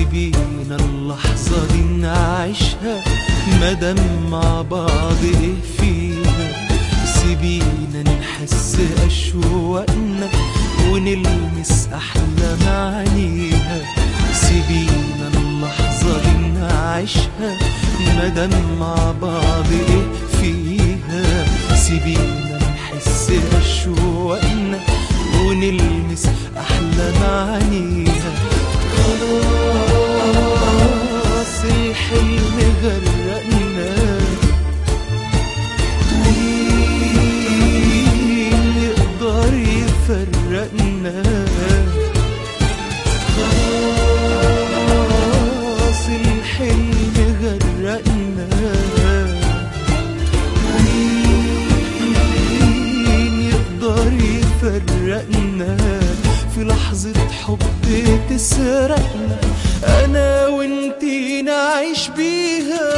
سيبينا اللحظة دي نعيشها مادام مع بعض ايه فيها. سيبينا نحس أشواقنا ونلمس أحلى معانيها. سيبينا اللحظة دي نعيشها مادام مع بعض ايه فيها. سيبينا نحس أشواقنا ونلمس أحلى معانيها. خلاص الحلم غرقنا، مين يقدر يفرقنا؟ خلاص الحلم غرقنا، مين يقدر يفرقنا؟ في لحظة حب تسرقنا أنا وانتي نعيش بيها.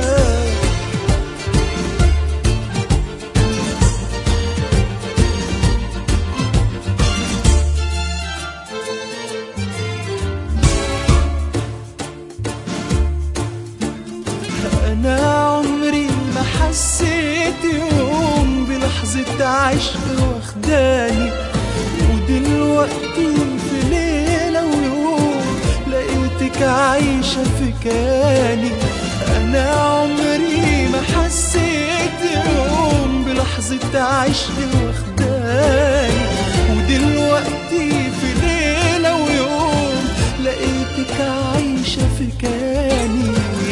أنا عمري ما حسيت يوم بلحظة عشق واخداني، ودلوقتي في ليلة ويوم لقيتك عايشة في كياني. أنا عمري ما حسيت يوم بلحظة عشق واخداني، ودلوقتي في ليلة ويوم لقيتك عايشة في كياني.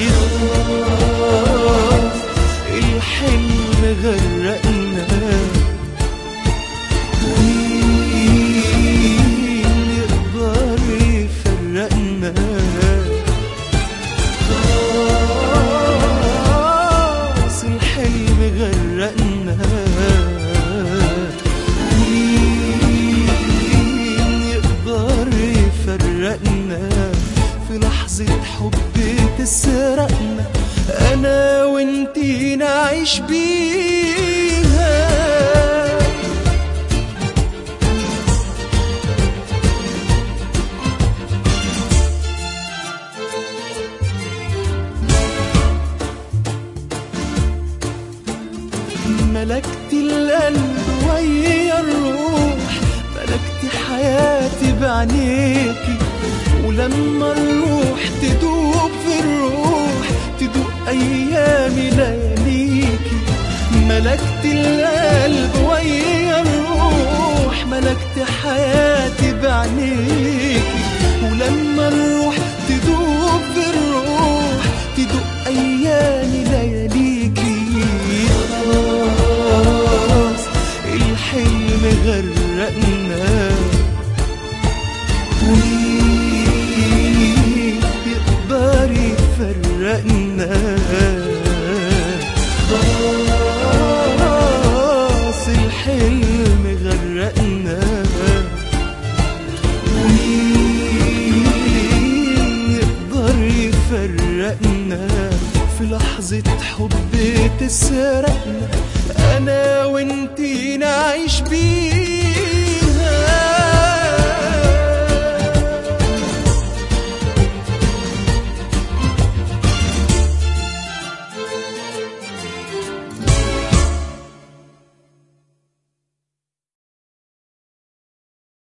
الحلم غرقنا، مين يقدر يفرقنا؟ خلاص الحلم غرقنا، مين يقدر يفرقنا؟ في لحظة حب تسرقنا أنا وانتي نعيش بيها. ملكتي القلب ويا الروح، ملكتي حياتي بعينيكي، ولما الروح تدوب في الروح تدوق أيامي لياليكي. ملكتي القلب ويا الروح، ملكتي حياتي بعينيكي، ولما الروح تدوب في الروح تدوق أيامي لياليكي. خلاص الحلم غرقنا، مين يقدر يفرقنا؟ خلاص الحلم غرقنا، مين يقدر يفرقنا؟ في لحظة حب تسرقنا أنا وانتي نعيش بيها.